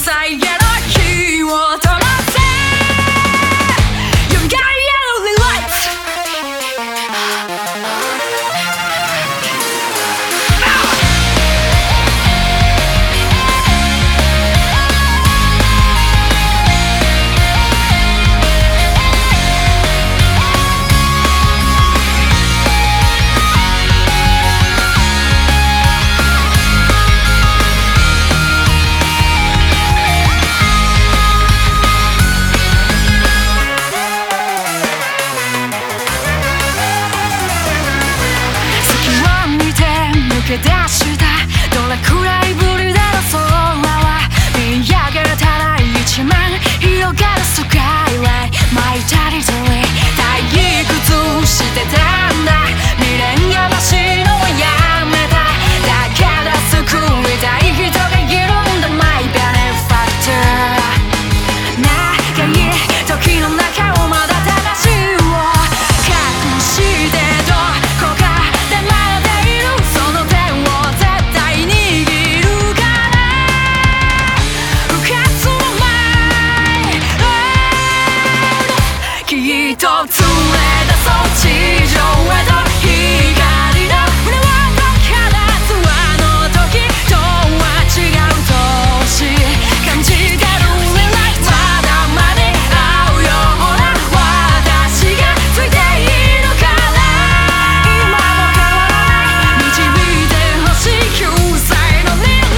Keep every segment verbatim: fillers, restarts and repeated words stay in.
さいへの火を灯せ You got yellow lights抜け出したどれくらいぶりだろう空は見上げたら一面広がるスカイライン巻いたりとり退屈してたんだ未練やましいのはやめただから救いたい人がいるんだ My benefactor 長い時の中をまだ正しいを隠してどこかで待っているその手を絶対握るから不活の前きっと連れ出そう地上へと光の胸を放つあの時とは違う年感じてる未来まだ間に合うような私がついているから今も変わらない導いてほしい救済のリレ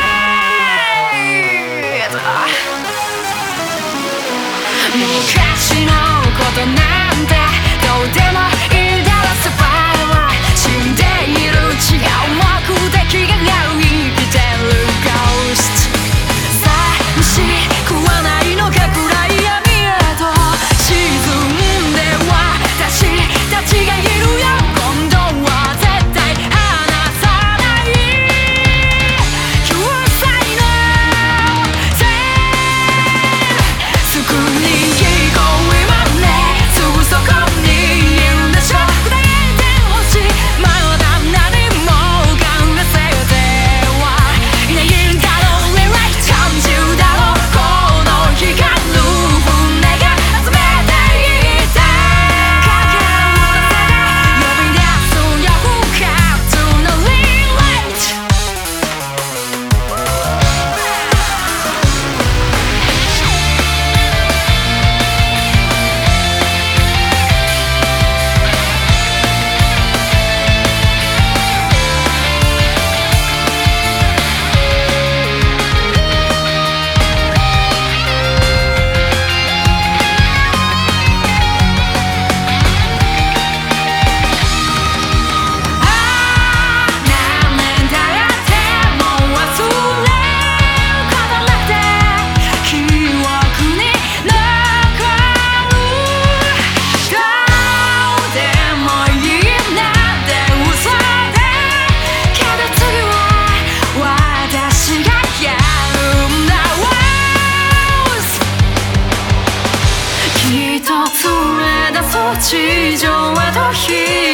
ー昔のことなんてどうでもいいだろサバイバー死んでいる違う目的がある生きてるゴースト寂しくはないのか暗い闇へと沈んで私たちがいるよ今度は絶対離さない救済の線救いに聞こえまねすぐそこにいるでしょ答えてほしいまだ何も考えせよではいないんだろう Rewrite 感じるだろうこの光る船が集めていってかけらを出せで呼び出すよ不活の Rewrite何年経っても忘れることなくて記憶に残るどうでもいいなんて嘘でけど次は私がやるんだ Rose きっと連れ出そう地上へと光